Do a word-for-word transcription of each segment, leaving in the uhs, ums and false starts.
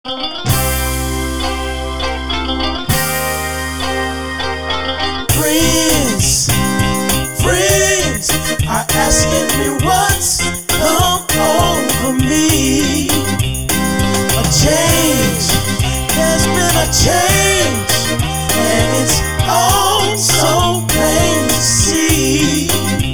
Friends, friends are asking me what's come over me. A change, there's been a change, and it's all so plain to see.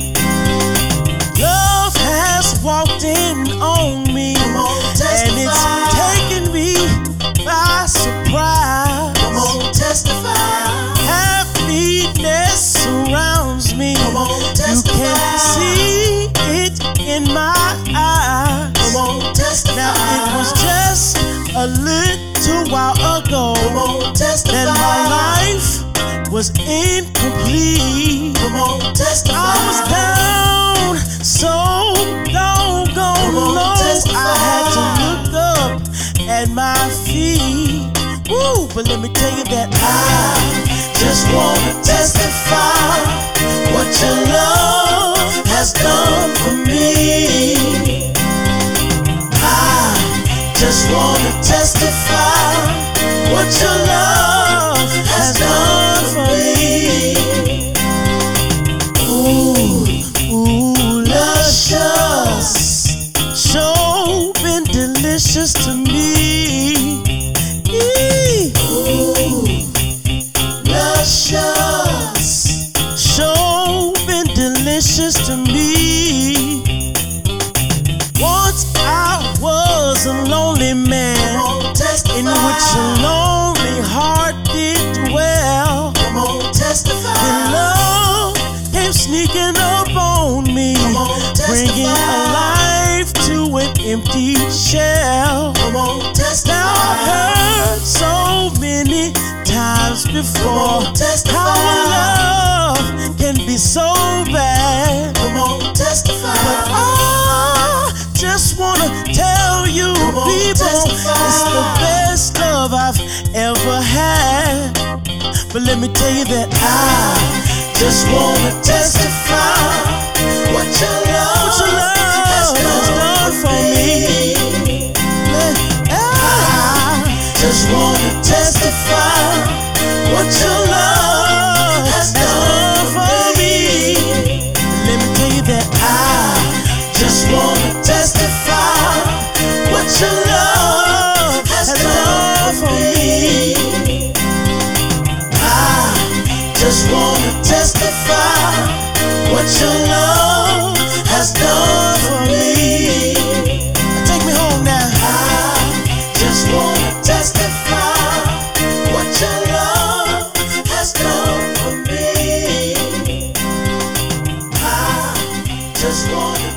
Love has walked in on me, and it's taken me by surprise. Come on, testify. Happiness surrounds me. Come on, testify. You can see it in my eyes. Come on, testify. Now it was just a little while ago Come on, testify. that my life was incomplete. Come on, testify. I was down so doggone low. I had to look up at my feet. Woo, but let me tell you that I just wanna testify what your love has done for me. I just wanna testify what your love has done for me. Ooh, ooh, luscious, sure been delicious to me. Ooh, luscious, sure been delicious to me. Once I was a lonely man, come on, testify. in which a lonely heart did dwell. Come on, testify. And love came sneaking up on me, Come on, testify. bringing a life to an empty shell. Come on, testify. Now I've heard so many times before Come on, testify. how love can be so bad. Come on, testify. But I just wanna tell you, Come on, people, testify. it's the best love I've ever had. But let me tell you that I just wanna testify what your love, what your love has done for me. I just wanna testify what your love has done for me. Let me tell you that I just wanna testify what your love has done for me. I just wanna testify what your love has done for me. take me home now. I just wanna testify what your love has done for me. I just wanna